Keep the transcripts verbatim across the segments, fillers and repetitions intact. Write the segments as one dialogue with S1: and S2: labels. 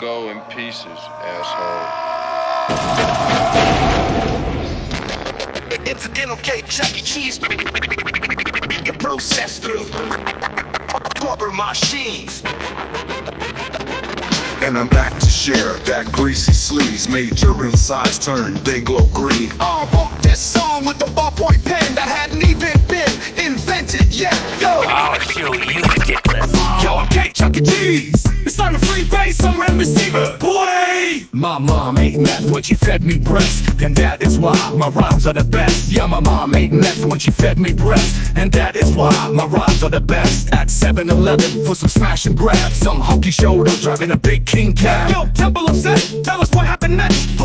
S1: go in pieces, asshole.
S2: Incidental cake, Chuck E. Cheese. You process through corporate machines.
S3: And I'm back to share that greasy sleaze. Major insides turn, they glow green.
S2: I wrote this song with the ballpoint pen that hadn't even been invented yet. Yo,
S4: I'll show you, dickless.
S2: yo, I'm K. Chuck E. Cheese. It's time to free base somewhere in receiver. Boy, my mom ate meth when she fed me breast, and that is why my rhymes are the best. Yeah, my mom ate meth when she fed me breast, and that is why my rhymes are the best. At seven eleven for some smash and grab, some hunky showed up driving a big king cab. Yo, Temple upset, tell us what happened next.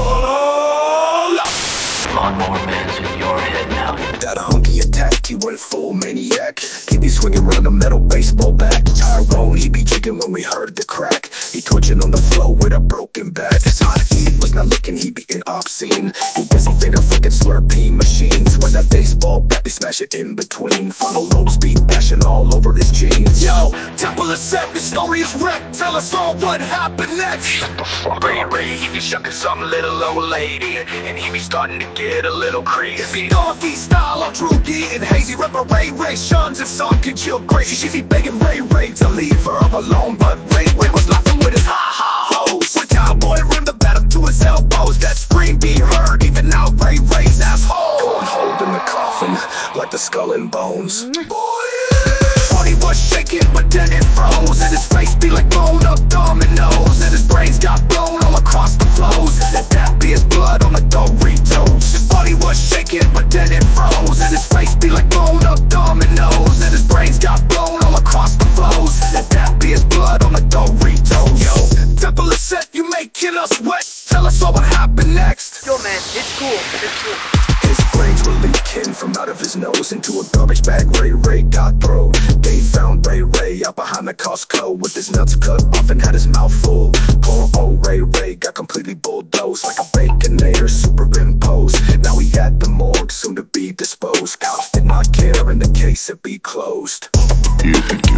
S2: Pull up.
S4: Lawnmower man's in your head now.
S2: That hunky attack, he went full maniac. He be swinging around a metal baseball bat. Tyrone, he be jigging when we heard the crack. He twitching on the floor with a broken bat. His hot he was not looking, he be in obscene. He busy finger flicking slurpee machines. When that baseball bat, they smash it in between. Funnel low speed bashing all over his jeans. Yo, Temple is set, the story is wrecked. Tell us all what happened next. Ray Ray, he be shucking some little old lady, and he be starting to get a little crazy. Doggy style on Droogie and Hazy Ripper Ray Ray shuns his son can chill crazy. She be begging Ray Ray to leave her alone, but Ray Ray was laughing with his ha-ha hoes. When Cowboy rimmed the bat up to his elbows, that scream be heard even now Ray Ray's asshole. Going hold in the coffin like the skull and bones. Boy, body was shaking but then it froze, and his face be like blown up dominoes, and his brains got blown all across the flows. Let that be his blood on the Doritos. His body was shaking but then it froze, and his face be like blown up dominoes, and his brains got blown all across the flows. Let that be his blood on the Doritos. Yo, Temple is set, you making us wet. Tell us all what happened next.
S5: Yo man, it's cool, it's cool.
S2: His brains were leaking from out of his nose into a garbage bag. Ray Ray got thrown. They found Ray Ray out behind the Costco with his nuts cut off and had his mouth full. Poor old Ray Ray got completely bulldozed like a baconator superimposed. Now he had the morgue soon to be disposed. Cops did not care and the case had be closed.
S3: You think you